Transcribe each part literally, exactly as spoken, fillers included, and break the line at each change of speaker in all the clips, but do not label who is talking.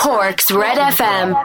Cork's Red F M.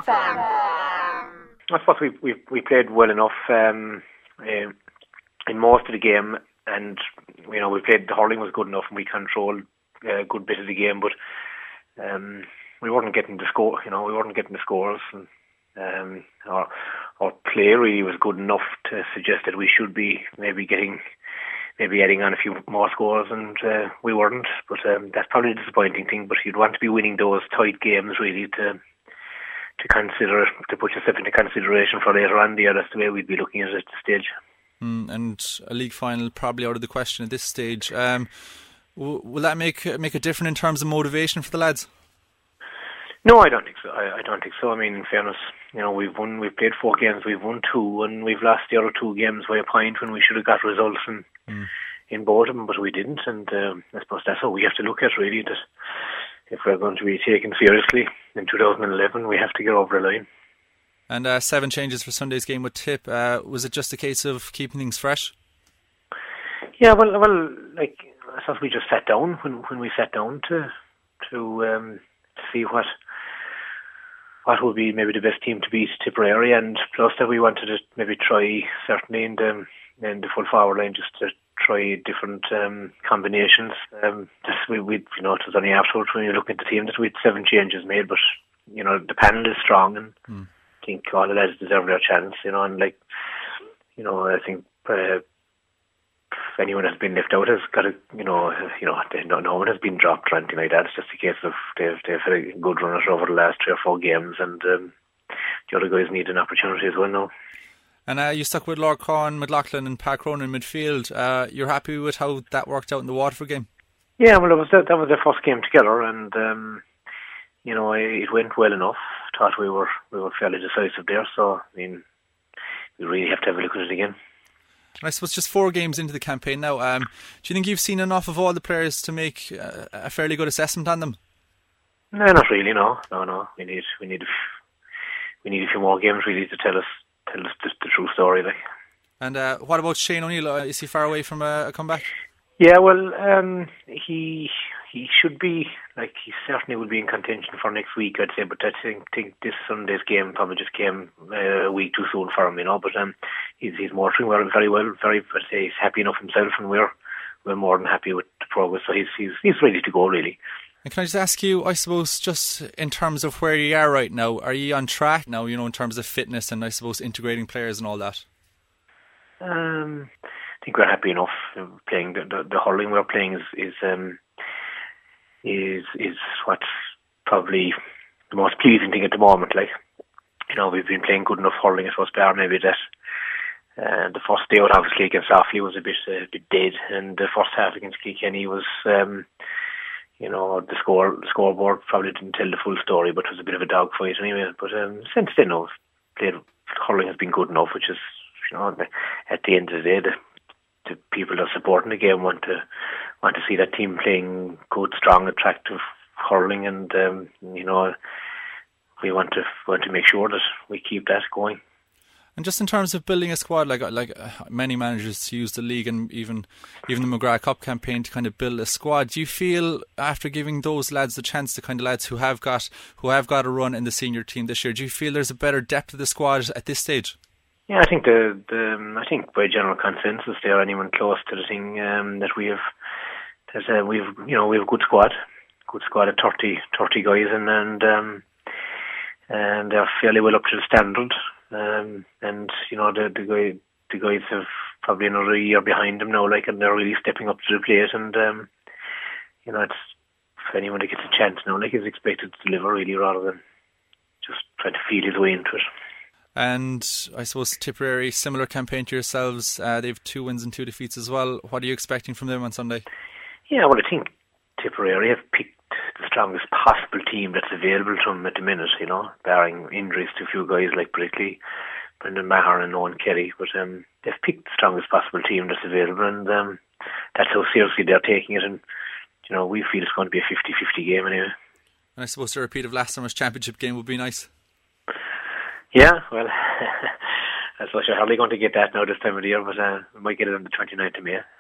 I suppose we we we played well enough um, uh, in most of the game, and you know we played. The hurling was good enough, and we controlled a good bit of the game, but um, we weren't getting the score. You know, we weren't getting the scores, and um, our our play really was good enough to suggest that we should be maybe getting. Maybe adding on a few more scores, and uh, we weren't. But um, that's probably a disappointing thing. But you'd want to be winning those tight games really to to consider, to put yourself into consideration for later on. Yeah, that's the way we'd be looking at it at this stage.
Mm, and a league final probably out of the question at this stage. Um, w- will that make make a difference in terms of motivation for the lads?
No, I don't think so. I, I don't think so. I mean, in fairness, you know, we've won. We've played four games. We've won two, and we've lost the other two games by a point when we should have got results in mm. in both of them, but we didn't. And um, I suppose that's how we have to look at really. That if we're going to be taken seriously in two thousand eleven, we have to get over the line.
And uh, seven changes for Sunday's game with Tip. Uh, was it just a case of keeping things fresh?
Yeah, well, well, like I suppose we just sat down when when we sat down to to um, to see what. what would be maybe the best team to beat Tipperary, and plus that we wanted to maybe try, certainly in the, in the full forward line, just to try different um, combinations. Um, just we, we, you know, it was only afterwards when you look at the team that we had seven changes made, but, you know, the panel is strong, and mm. I think all the lads deserve their chance, you know, and like, you know, I think uh, if anyone has been left out has got to, you know, you know, no, no one has been dropped or anything like that. It's just a case of they've they've had a good run over the last three or four games, and um, the other guys need an opportunity as well now.
And uh, you stuck with Lord Corn, McLaughlin, and Pat Cronin in midfield. Uh, you're happy with how that worked out in the Waterford game?
Yeah, well, it was that, that was their first game together, and um, you know, it went well enough. Thought we were we were fairly decisive there, so I mean, we really have to have a look at it again.
And I suppose just four games into the campaign now, um, do you think you've seen enough of all the players to make uh, a fairly good assessment on them?
No, not really. No, no, no. We need, we need, we need a few more games really to tell us, tell us the, the true story. Like.
And uh, what about Shane O'Neill? Is he far away from a, a comeback?
Yeah, well, um, he he should be, like, he certainly will be in contention for next week, I'd say, but I think, think this Sunday's game probably just came uh, a week too soon for him, you know, but um, he's he's motoring well, very well, very, I'd say he's happy enough himself, and we're we're more than happy with the progress, so he's he's he's ready to go, really.
And can I just ask you, I suppose, just in terms of where you are right now, are you on track now, you know, in terms of fitness and I suppose integrating players and all that?
Um, I think we're happy enough playing. The, the, the hurling we're playing is is um, is is what's probably the most pleasing thing at the moment. Like, you know, we've been playing good enough hurling at first bar, maybe that. Uh, the first day out, obviously, against Offaly was a bit a bit dead, and the first half against Kilkenny was, um, you know, the score the scoreboard probably didn't tell the full story, but it was a bit of a dogfight anyway. But um, since then, no, played hurling has been good enough, which is, you know, at the end of the day, the, the people that are supporting the game want to want to see that team playing good, strong, attractive hurling, and um, you know, we want to want to make sure that we keep that going.
And just in terms of building a squad, like like uh, many managers use the league and even even the McGrath Cup campaign to kind of build a squad. Do you feel after giving those lads the chance, the kind of lads who have got who have got a run in the senior team this year, do you feel there's a better depth of the squad at this stage?
Yeah, I think the the I think by general consensus there, anyone close to the thing um, that we have, there's a, we've you know we have a good squad, good squad of thirty, thirty guys, and and um, and they're fairly well up to the standard. Um, and you know the the, guy, the guys have probably another year behind them now, like, and they're really stepping up to the plate. And um, you know, it's if anyone that gets a chance now, like, is expected to deliver really, rather than just trying to feel his way into it.
And I suppose Tipperary, similar campaign to yourselves. Uh, they have two wins and two defeats as well. What are you expecting from them on Sunday? Yeah, well, I think Tipperary have picked the strongest possible team that's available to them at the minute, you know, barring injuries to a few guys like Brickley, Brendan Maher and Owen Kelly. But um, they've picked the strongest possible team that's available, and um, that's how seriously they're taking it. And, you know, we feel it's going to be a fifty-fifty game anyway. And I suppose a repeat of last summer's championship game would be nice.
Yeah, well, I suppose you're hardly going to get that now this time of the year, but uh, we might get it on the twenty-ninth of May.